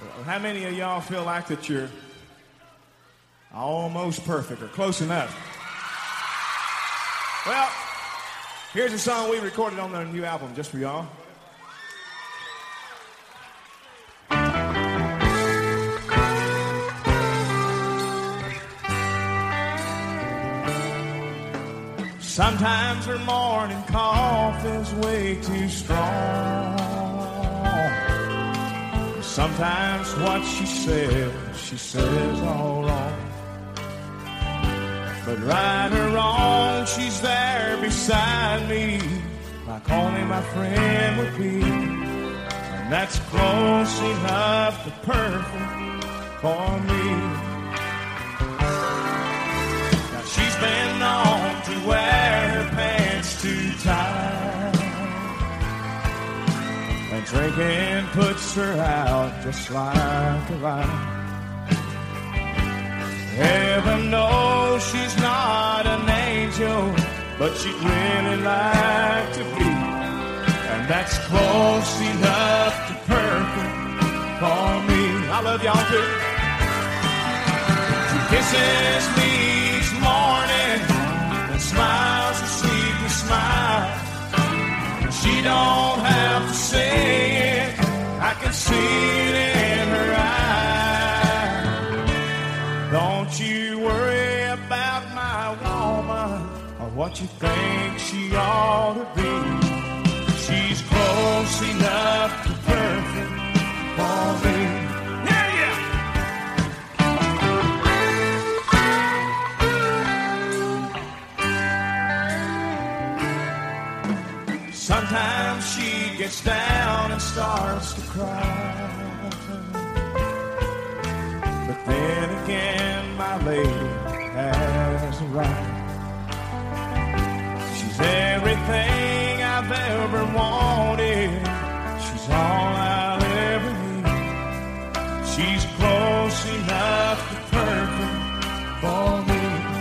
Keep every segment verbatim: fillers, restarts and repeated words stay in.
How many of y'all feel like that you're almost perfect or close enough? Well, here's a song we recorded on their new album just for y'all. Sometimes her morning coffee's way too strong. Sometimes what she says, she says all wrong. But right or wrong, she's there beside me, like only my friend would be. And that's close enough to perfect for me. Now she's been known to wear her pants too tight, and drinking puts her out just like a light. Heaven knows she's not an angel, but she'd really like to be. And that's close enough to perfect for me. I love y'all too. She kisses me each morning and smiles a sleepy smile. And she don't have to say it, I can see it in her eyes. Don't you worry about my woman or what you think she ought to be. She's close enough to perfect for me. Yeah, yeah. Sometimes she gets down and starts to cry. But then again, my lady has a right. She's everything I've ever wanted. She's all I'll ever need. She's close enough to perfect for me.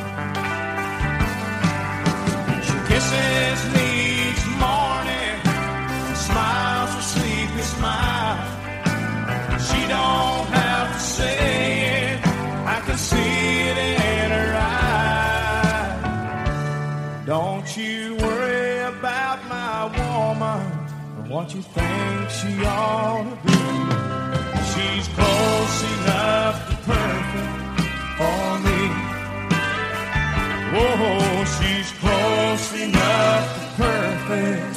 She kisses me each morning and smiles her sleepy smile. She don't have to say it, I can see it in her eyes. Don't you worry about my woman or what you think she ought to be. She's close enough to perfect for me. Whoa, she's close enough to perfect